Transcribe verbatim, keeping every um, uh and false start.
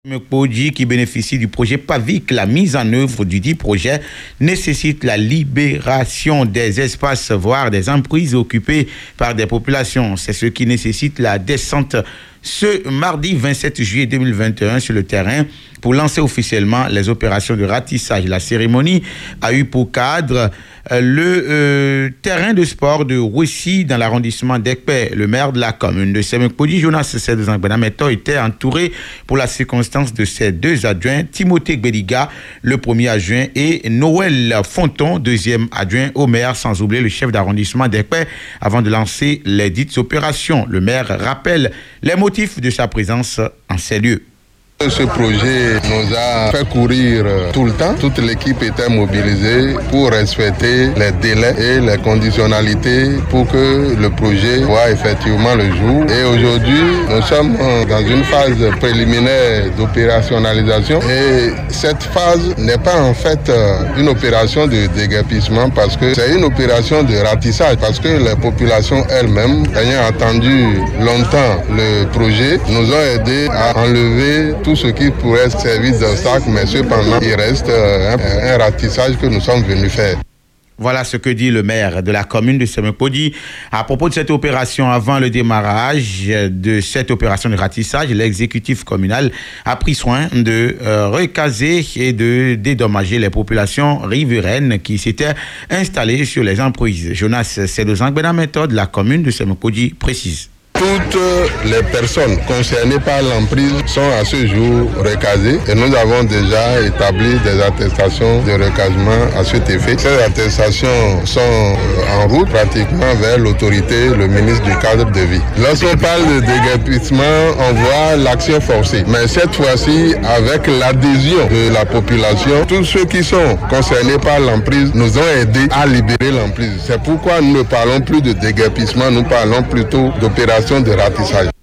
Mekpodji, qui bénéficie du projet PAVIC, la mise en œuvre du dit projet nécessite la libération des espaces, voire des emprises occupées par des populations. C'est ce qui nécessite la descente ce mardi vingt-sept juillet deux mille vingt et un sur le terrain pour lancer officiellement les opérations de ratissage. La cérémonie a eu pour cadre euh, le euh, terrain de sport de Roussy dans l'arrondissement d'Ekpé. Le maire de la commune de Semekpodji, Jonas Sedozangbenameto, était entouré pour la circonstance de ses deux adjoints, Timothée Gbediga, le premier adjoint, et Noël Fonton, deuxième adjoint au maire, sans oublier le chef d'arrondissement d'Ekpé, avant de lancer les dites opérations. Le maire rappelle les motifs de sa présence en ces lieux. Ce projet nous a fait courir tout le temps. Toute l'équipe était mobilisée pour respecter les délais et les conditionnalités pour que le projet voit effectivement le jour. Et aujourd'hui, nous sommes dans une phase préliminaire d'opérationnalisation. Et cette phase n'est pas en fait une opération de déguerpissement parce que c'est une opération de ratissage. Parce que les populations elles-mêmes, ayant attendu longtemps le projet, nous ont aidés à enlever tout ce qui pourrait servir d'obstacle, mais cependant, il reste un, un ratissage que nous sommes venus faire. Voilà ce que dit le maire de la commune de Semekpodji. À propos de cette opération, avant le démarrage de cette opération de ratissage, l'exécutif communal a pris soin de euh, recaser et de dédommager les populations riveraines qui s'étaient installées sur les emprises. Jonas Sedozangbenameto de la commune de Semekpodji précise. Toutes les personnes concernées par l'emprise sont à ce jour recasées et nous avons déjà établi des attestations de recasement à cet effet. Ces attestations sont en route pratiquement vers l'autorité, le ministre du cadre de vie. Lorsqu'on parle de déguerpissement, on voit l'action forcée. Mais cette fois-ci, avec l'adhésion de la population, tous ceux qui sont concernés par l'emprise nous ont aidés à libérer l'emprise. C'est pourquoi nous ne parlons plus de déguerpissement, nous parlons plutôt d'opération de ratissage.